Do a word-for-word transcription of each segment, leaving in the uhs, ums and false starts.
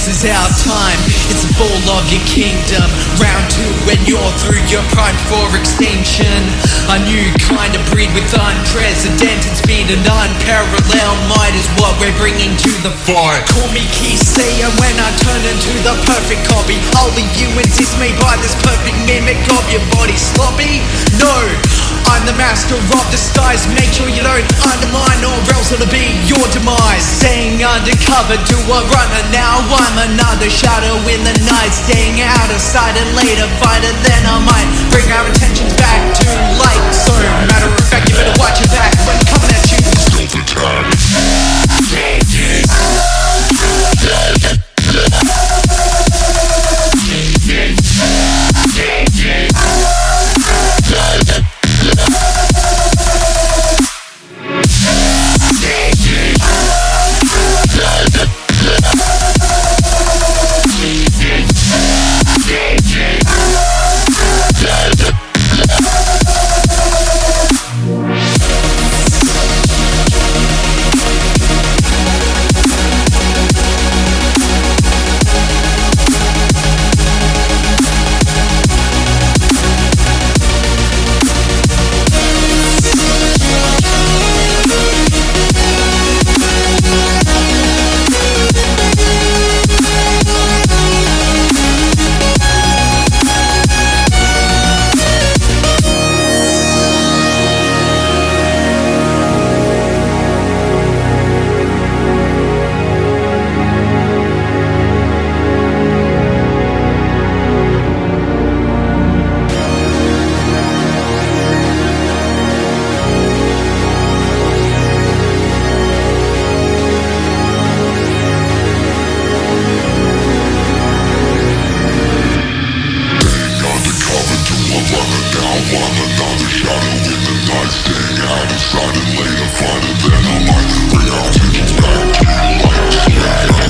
this is our time. It's the fall of your kingdom. Round two when you're through your prime for extinction. A new kind of breed with unprecedented speed and unparalleled might is what we're bringing to the fore. Call me Kisea when I turn into the perfect copy. I'll leave you in dismay by this perfect mimic of your body. Sloppy? No, I'm the master of disguise. Make sure you don't undermine or else it'll be your demise. Staying undercover to a runner, now I'm another shadow in the night. Staying out of sight and later fighter, then I might bring our intentions back to light. So matter of fact, you better watch your back when coming at you. Stealth attack.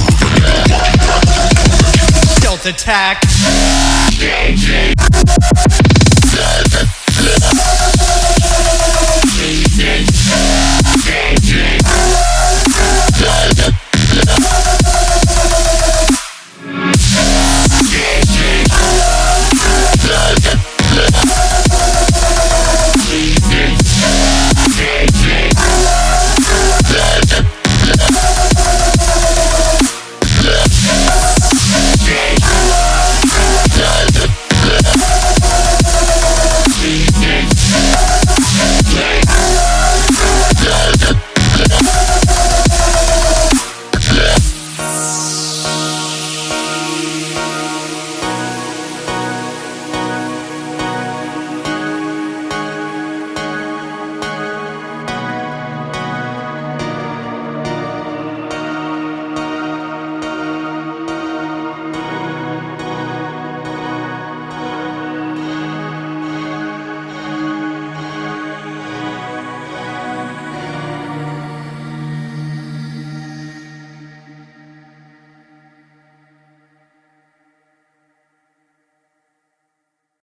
Attack.